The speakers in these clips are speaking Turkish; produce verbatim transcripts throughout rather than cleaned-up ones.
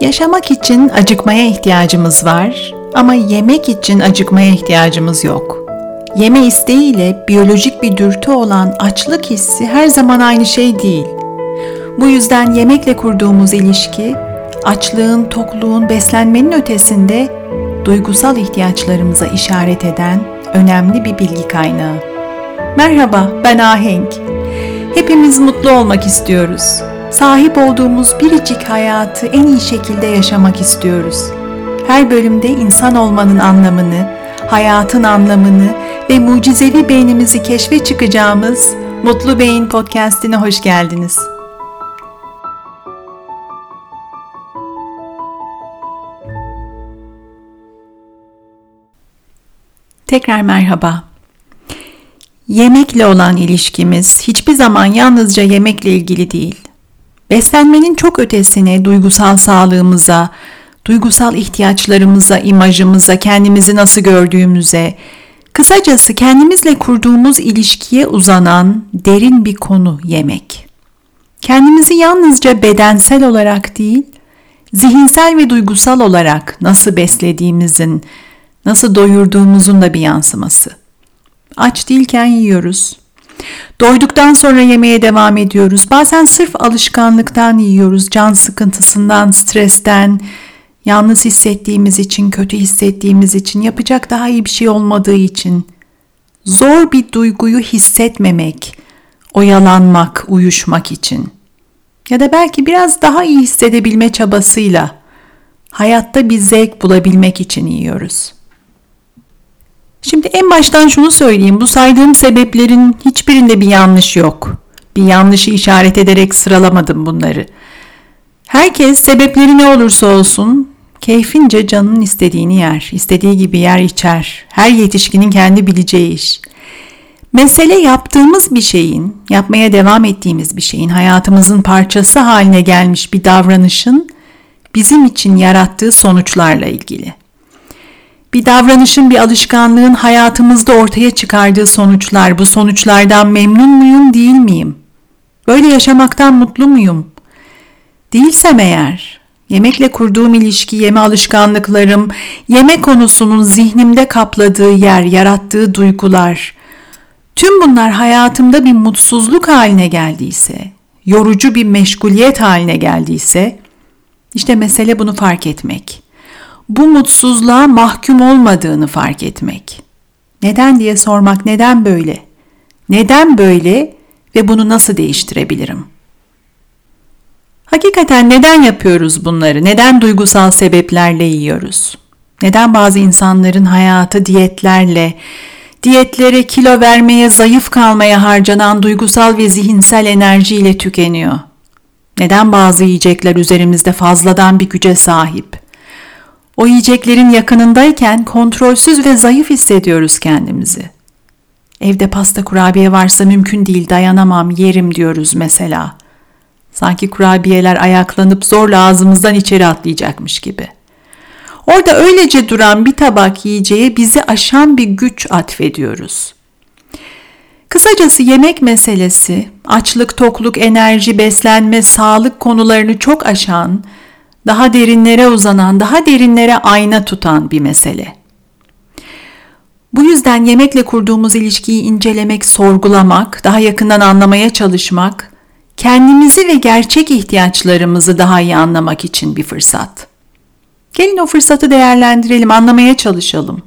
Yaşamak için acıkmaya ihtiyacımız var ama yemek için acıkmaya ihtiyacımız yok. Yeme isteğiyle biyolojik bir dürtü olan açlık hissi her zaman aynı şey değil. Bu yüzden yemekle kurduğumuz ilişki, açlığın, tokluğun, beslenmenin ötesinde duygusal ihtiyaçlarımıza işaret eden önemli bir bilgi kaynağı. Merhaba, ben Ahenk. Hepimiz mutlu olmak istiyoruz. Sahip olduğumuz biricik hayatı en iyi şekilde yaşamak istiyoruz. Her bölümde insan olmanın anlamını, hayatın anlamını ve mucizevi beynimizi keşfe çıkacağımız Mutlu Beyin Podcast'ine hoş geldiniz. Tekrar merhaba. Yemekle olan ilişkimiz hiçbir zaman yalnızca yemekle ilgili değil. Beslenmenin çok ötesine duygusal sağlığımıza, duygusal ihtiyaçlarımıza, imajımıza, kendimizi nasıl gördüğümüze, kısacası kendimizle kurduğumuz ilişkiye uzanan derin bir konu yemek. Kendimizi yalnızca bedensel olarak değil, zihinsel ve duygusal olarak nasıl beslediğimizin, nasıl doyurduğumuzun da bir yansıması. Aç değilken yiyoruz. Doyduktan sonra yemeye devam ediyoruz. Bazen sırf alışkanlıktan yiyoruz, can sıkıntısından, stresten, yalnız hissettiğimiz için, kötü hissettiğimiz için, yapacak daha iyi bir şey olmadığı için. Zor bir duyguyu hissetmemek, oyalanmak, uyuşmak için. Ya da belki biraz daha iyi hissedebilme çabasıyla, hayatta bir zevk bulabilmek için yiyoruz. Şimdi en baştan şunu söyleyeyim, bu saydığım sebeplerin hiçbirinde bir yanlış yok. Bir yanlışı işaret ederek sıralamadım bunları. Herkes sebepleri ne olursa olsun keyfince canının istediğini yer, istediği gibi yer içer. Her yetişkinin kendi bileceği iş. Mesele yaptığımız bir şeyin, yapmaya devam ettiğimiz bir şeyin, hayatımızın parçası haline gelmiş bir davranışın bizim için yarattığı sonuçlarla ilgili. Bir davranışın, bir alışkanlığın hayatımızda ortaya çıkardığı sonuçlar, bu sonuçlardan memnun muyum, değil miyim? Böyle yaşamaktan mutlu muyum? Değilsem eğer, yemekle kurduğum ilişki, yeme alışkanlıklarım, yeme konusunun zihnimde kapladığı yer, yarattığı duygular, tüm bunlar hayatımda bir mutsuzluk haline geldiyse, yorucu bir meşguliyet haline geldiyse, işte mesele bunu fark etmek. Bu mutsuzluğa mahkum olmadığını fark etmek. Neden diye sormak, neden böyle? Neden böyle ve bunu nasıl değiştirebilirim? Hakikaten neden yapıyoruz bunları? Neden duygusal sebeplerle yiyoruz? Neden bazı insanların hayatı diyetlerle, diyetlere, kilo vermeye, zayıf kalmaya harcanan duygusal ve zihinsel enerjiyle tükeniyor? Neden bazı yiyecekler üzerimizde fazladan bir güce sahip? O yiyeceklerin yakınındayken kontrolsüz ve zayıf hissediyoruz kendimizi. Evde pasta, kurabiye varsa mümkün değil, dayanamam, yerim diyoruz mesela. Sanki kurabiyeler ayaklanıp zorla ağzımızdan içeri atlayacakmış gibi. Orada öylece duran bir tabak yiyeceğe bizi aşan bir güç atfediyoruz. Kısacası yemek meselesi, açlık, tokluk, enerji, beslenme, sağlık konularını çok aşan, daha derinlere uzanan, daha derinlere ayna tutan bir mesele. Bu yüzden yemekle kurduğumuz ilişkiyi incelemek, sorgulamak, daha yakından anlamaya çalışmak, kendimizi ve gerçek ihtiyaçlarımızı daha iyi anlamak için bir fırsat. Gelin o fırsatı değerlendirelim, anlamaya çalışalım.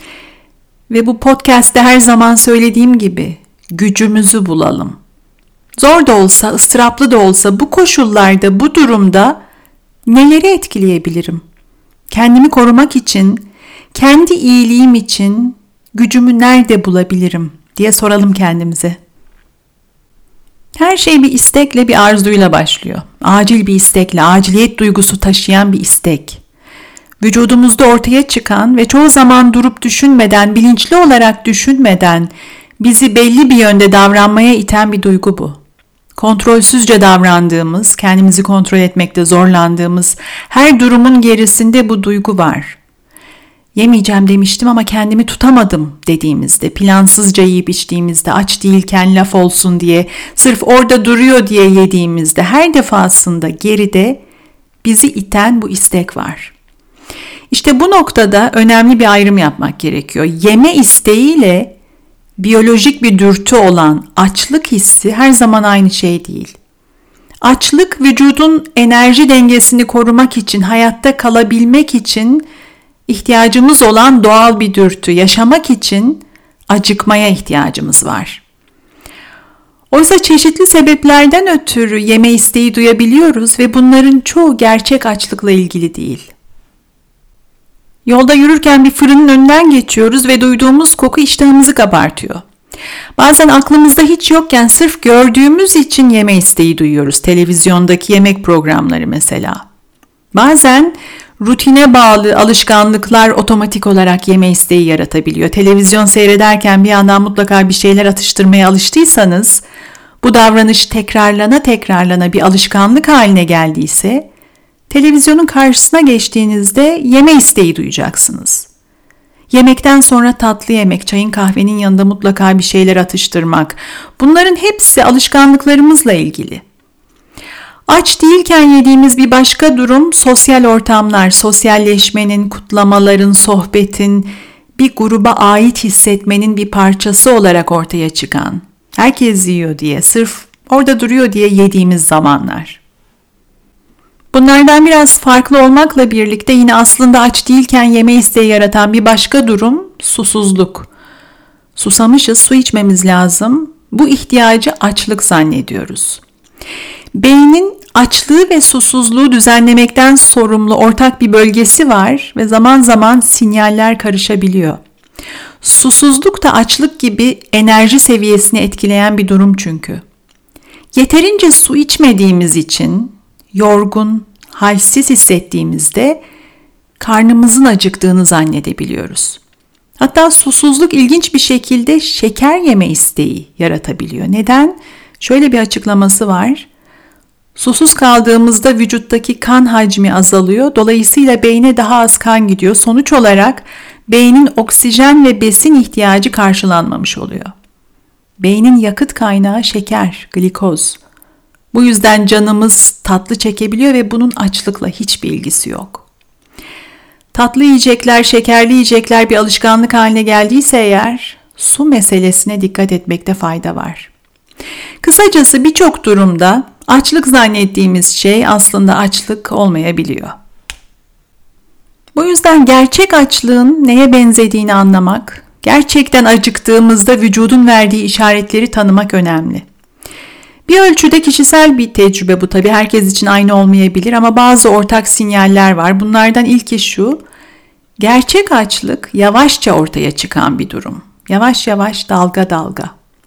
Ve bu podcast'te her zaman söylediğim gibi gücümüzü bulalım. Zor da olsa, ıstıraplı da olsa bu koşullarda, bu durumda neleri etkileyebilirim? Kendimi korumak için, kendi iyiliğim için gücümü nerede bulabilirim diye soralım kendimize. Her şey bir istekle, bir arzuyla başlıyor. Acil bir istekle, aciliyet duygusu taşıyan bir istek. Vücudumuzda ortaya çıkan ve çoğu zaman durup düşünmeden, bilinçli olarak düşünmeden bizi belli bir yönde davranmaya iten bir duygu bu. Kontrolsüzce davrandığımız, kendimizi kontrol etmekte zorlandığımız her durumun gerisinde bu duygu var. Yemeyeceğim demiştim ama kendimi tutamadım dediğimizde, plansızca yiyip içtiğimizde, aç değilken laf olsun diye, sırf orada duruyor diye yediğimizde her defasında geride bizi iten bu istek var. İşte bu noktada önemli bir ayrım yapmak gerekiyor. Yeme isteğiyle biyolojik bir dürtü olan açlık hissi her zaman aynı şey değil. Açlık vücudun enerji dengesini korumak için, hayatta kalabilmek için ihtiyacımız olan doğal bir dürtü. Yaşamak için acıkmaya ihtiyacımız var. Oysa çeşitli sebeplerden ötürü yeme isteği duyabiliyoruz ve bunların çoğu gerçek açlıkla ilgili değil. Yolda yürürken bir fırının önünden geçiyoruz ve duyduğumuz koku iştahımızı kabartıyor. Bazen aklımızda hiç yokken sırf gördüğümüz için yeme isteği duyuyoruz. Televizyondaki yemek programları mesela. Bazen rutine bağlı alışkanlıklar otomatik olarak yeme isteği yaratabiliyor. Televizyon seyrederken bir yandan mutlaka bir şeyler atıştırmaya alıştıysanız, bu davranış tekrarlana tekrarlana bir alışkanlık haline geldiyse, televizyonun karşısına geçtiğinizde yeme isteği duyacaksınız. Yemekten sonra tatlı yemek, çayın kahvenin yanında mutlaka bir şeyler atıştırmak, bunların hepsi alışkanlıklarımızla ilgili. Aç değilken yediğimiz bir başka durum sosyal ortamlar, sosyalleşmenin, kutlamaların, sohbetin, bir gruba ait hissetmenin bir parçası olarak ortaya çıkan, herkes yiyor diye, sırf orada duruyor diye yediğimiz zamanlar. Bunlardan biraz farklı olmakla birlikte yine aslında aç değilken yeme isteği yaratan bir başka durum susuzluk. Susamışız, su içmemiz lazım. Bu ihtiyacı açlık zannediyoruz. Beynin açlığı ve susuzluğu düzenlemekten sorumlu ortak bir bölgesi var ve zaman zaman sinyaller karışabiliyor. Susuzluk da açlık gibi enerji seviyesini etkileyen bir durum çünkü. Yeterince su içmediğimiz için yorgun, halsiz hissettiğimizde karnımızın acıktığını zannedebiliyoruz. Hatta susuzluk ilginç bir şekilde şeker yeme isteği yaratabiliyor. Neden? Şöyle bir açıklaması var. Susuz kaldığımızda vücuttaki kan hacmi azalıyor. Dolayısıyla beyne daha az kan gidiyor. Sonuç olarak beynin oksijen ve besin ihtiyacı karşılanmamış oluyor. Beynin yakıt kaynağı şeker, glikoz. Bu yüzden canımız tatlı çekebiliyor ve bunun açlıkla hiçbir ilgisi yok. Tatlı yiyecekler, şekerli yiyecekler bir alışkanlık haline geldiyse eğer, su meselesine dikkat etmekte fayda var. Kısacası birçok durumda açlık zannettiğimiz şey aslında açlık olmayabiliyor. Bu yüzden gerçek açlığın neye benzediğini anlamak, gerçekten acıktığımızda vücudun verdiği işaretleri tanımak önemli. Bir ölçüde kişisel bir tecrübe bu tabii, herkes için aynı olmayabilir ama bazı ortak sinyaller var. Bunlardan ilki şu, gerçek açlık yavaşça ortaya çıkan bir durum. Yavaş yavaş, dalga dalga.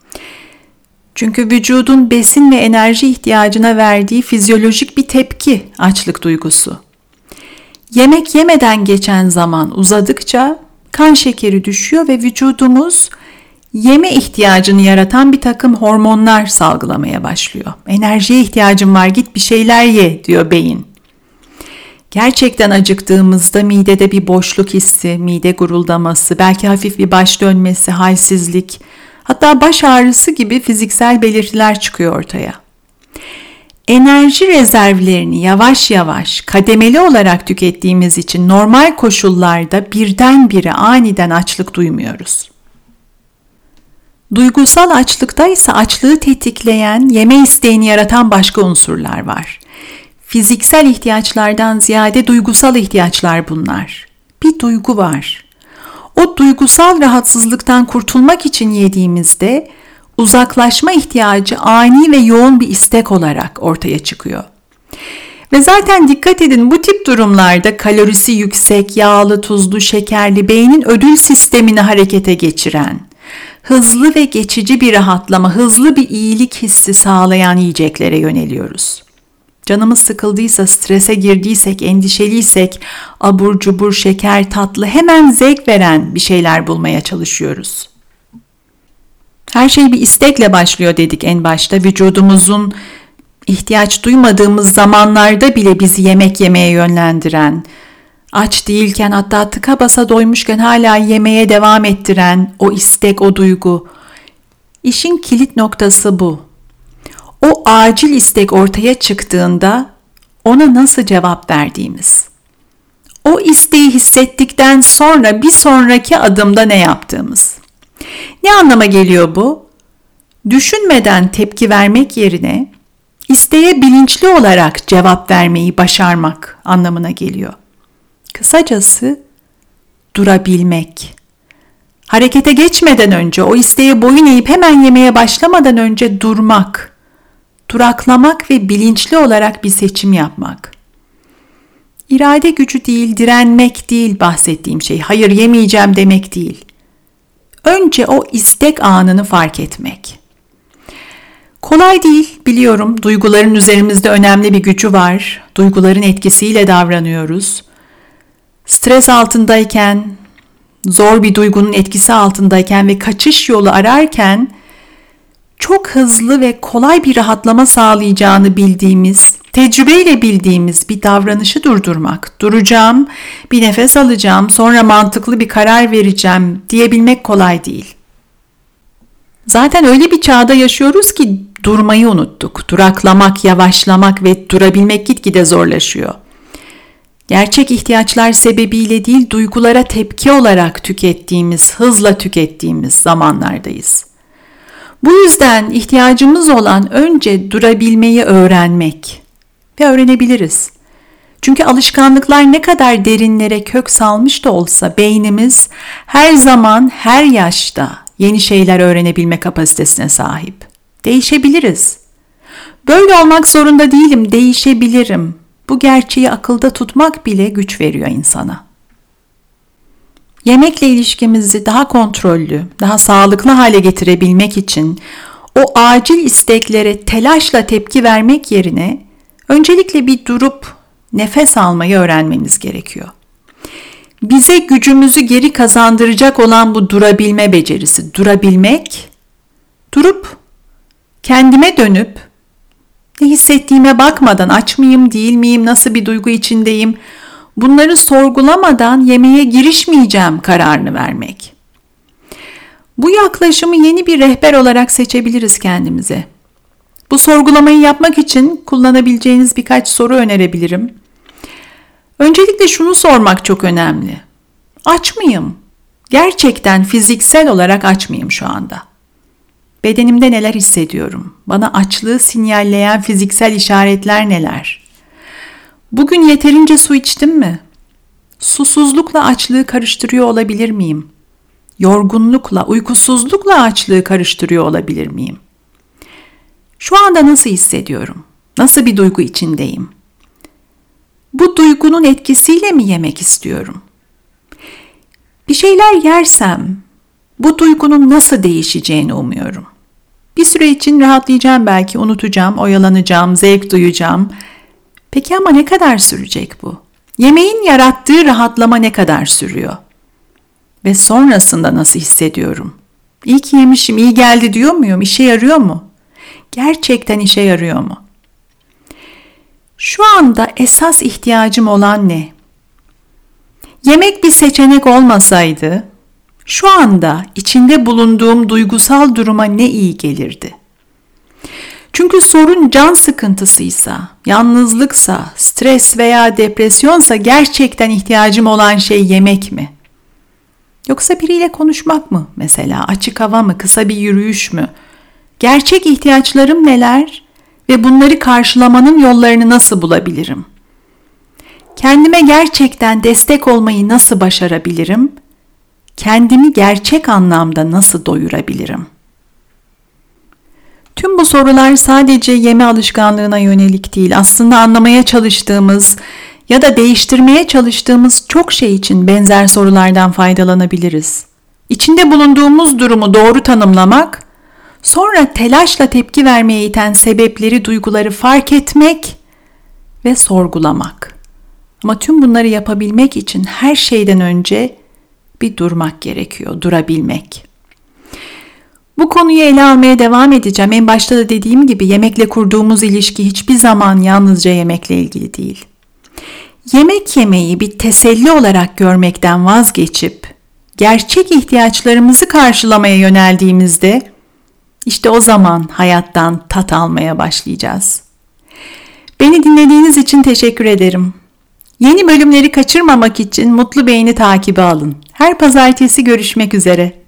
Çünkü vücudun besin ve enerji ihtiyacına verdiği fizyolojik bir tepki açlık duygusu. Yemek yemeden geçen zaman uzadıkça kan şekeri düşüyor ve vücudumuz yeme ihtiyacını yaratan bir takım hormonlar salgılamaya başlıyor. Enerjiye ihtiyacım var, git bir şeyler ye diyor beyin. Gerçekten acıktığımızda midede bir boşluk hissi, mide guruldaması, belki hafif bir baş dönmesi, halsizlik, hatta baş ağrısı gibi fiziksel belirtiler çıkıyor ortaya. Enerji rezervlerini yavaş yavaş, kademeli olarak tükettiğimiz için normal koşullarda birdenbire aniden açlık duymuyoruz. Duygusal açlıkta ise açlığı tetikleyen, yeme isteğini yaratan başka unsurlar var. Fiziksel ihtiyaçlardan ziyade duygusal ihtiyaçlar bunlar. Bir duygu var. O duygusal rahatsızlıktan kurtulmak için yediğimizde uzaklaşma ihtiyacı ani ve yoğun bir istek olarak ortaya çıkıyor. Ve zaten dikkat edin, bu tip durumlarda kalorisi yüksek, yağlı, tuzlu, şekerli, beynin ödül sistemini harekete geçiren, hızlı ve geçici bir rahatlama, hızlı bir iyilik hissi sağlayan yiyeceklere yöneliyoruz. Canımız sıkıldıysa, strese girdiysek, endişeliysek, abur cubur, şeker, tatlı, hemen zevk veren bir şeyler bulmaya çalışıyoruz. Her şey bir istekle başlıyor dedik en başta. Vücudumuzun ihtiyaç duymadığımız zamanlarda bile bizi yemek yemeye yönlendiren, aç değilken, hatta tıka basa doymuşken hala yemeye devam ettiren o istek, o duygu. İşin kilit noktası bu. O acil istek ortaya çıktığında ona nasıl cevap verdiğimiz. O isteği hissettikten sonra bir sonraki adımda ne yaptığımız. Ne anlama geliyor bu? Düşünmeden tepki vermek yerine isteğe bilinçli olarak cevap vermeyi başarmak anlamına geliyor. Kısacası durabilmek. Harekete geçmeden önce, o isteğe boyun eğip hemen yemeye başlamadan önce durmak, duraklamak ve bilinçli olarak bir seçim yapmak. İrade gücü değil, direnmek değil bahsettiğim şey. Hayır yemeyeceğim demek değil. Önce o istek anını fark etmek. Kolay değil, biliyorum. Duyguların üzerimizde önemli bir gücü var. Duyguların etkisiyle davranıyoruz. Stres altındayken, zor bir duygunun etkisi altındayken ve kaçış yolu ararken çok hızlı ve kolay bir rahatlama sağlayacağını bildiğimiz, tecrübeyle bildiğimiz bir davranışı durdurmak, duracağım, bir nefes alacağım, sonra mantıklı bir karar vereceğim diyebilmek kolay değil. Zaten öyle bir çağda yaşıyoruz ki durmayı unuttuk. Duraklamak, yavaşlamak ve durabilmek gitgide zorlaşıyor. Gerçek ihtiyaçlar sebebiyle değil, duygulara tepki olarak tükettiğimiz, hızla tükettiğimiz zamanlardayız. Bu yüzden ihtiyacımız olan önce durabilmeyi öğrenmek ve öğrenebiliriz. Çünkü alışkanlıklar ne kadar derinlere kök salmış da olsa beynimiz her zaman, her yaşta yeni şeyler öğrenebilme kapasitesine sahip. Değişebiliriz. Böyle olmak zorunda değilim, değişebilirim. Bu gerçeği akılda tutmak bile güç veriyor insana. Yemekle ilişkimizi daha kontrollü, daha sağlıklı hale getirebilmek için o acil isteklere telaşla tepki vermek yerine öncelikle bir durup nefes almayı öğrenmemiz gerekiyor. Bize gücümüzü geri kazandıracak olan bu durabilme becerisi, durabilmek, durup kendime dönüp ne hissettiğime bakmadan aç mıyım, değil miyim, nasıl bir duygu içindeyim, bunları sorgulamadan yemeğe girişmeyeceğim kararını vermek. Bu yaklaşımı yeni bir rehber olarak seçebiliriz kendimize. Bu sorgulamayı yapmak için kullanabileceğiniz birkaç soru önerebilirim. Öncelikle şunu sormak çok önemli. Aç mıyım? Gerçekten fiziksel olarak aç mıyım şu anda? Bedenimde neler hissediyorum? Bana açlığı sinyalleyen fiziksel işaretler neler? Bugün yeterince su içtim mi? Susuzlukla açlığı karıştırıyor olabilir miyim? Yorgunlukla, uykusuzlukla açlığı karıştırıyor olabilir miyim? Şu anda nasıl hissediyorum? Nasıl bir duygu içindeyim? Bu duygunun etkisiyle mi yemek istiyorum? Bir şeyler yersem bu duygunun nasıl değişeceğini umuyorum. Bir süre için rahatlayacağım belki, unutacağım, oyalanacağım, zevk duyacağım. Peki ama ne kadar sürecek bu? Yemeğin yarattığı rahatlama ne kadar sürüyor? Ve sonrasında nasıl hissediyorum? İyi ki yemişim, iyi geldi diyor muyum? İşe yarıyor mu? Gerçekten işe yarıyor mu? Şu anda esas ihtiyacım olan ne? Yemek bir seçenek olmasaydı, şu anda içinde bulunduğum duygusal duruma ne iyi gelirdi? Çünkü sorun can sıkıntısıysa, yalnızlıksa, stres veya depresyonsa gerçekten ihtiyacım olan şey yemek mi? Yoksa biriyle konuşmak mı mesela? Açık hava mı? Kısa bir yürüyüş mü? Gerçek ihtiyaçlarım neler ve bunları karşılamanın yollarını nasıl bulabilirim? Kendime gerçekten destek olmayı nasıl başarabilirim? Kendimi gerçek anlamda nasıl doyurabilirim? Tüm bu sorular sadece yeme alışkanlığına yönelik değil, aslında anlamaya çalıştığımız ya da değiştirmeye çalıştığımız çok şey için benzer sorulardan faydalanabiliriz. İçinde bulunduğumuz durumu doğru tanımlamak, sonra telaşla tepki vermeye iten sebepleri, duyguları fark etmek ve sorgulamak. Ama tüm bunları yapabilmek için her şeyden önce bir durmak gerekiyor, durabilmek. Bu konuyu ele almaya devam edeceğim. En başta da dediğim gibi yemekle kurduğumuz ilişki hiçbir zaman yalnızca yemekle ilgili değil. Yemek yemeyi bir teselli olarak görmekten vazgeçip gerçek ihtiyaçlarımızı karşılamaya yöneldiğimizde işte o zaman hayattan tat almaya başlayacağız. Beni dinlediğiniz için teşekkür ederim. Yeni bölümleri kaçırmamak için Mutlu Beyni takibi alın. Her pazartesi görüşmek üzere.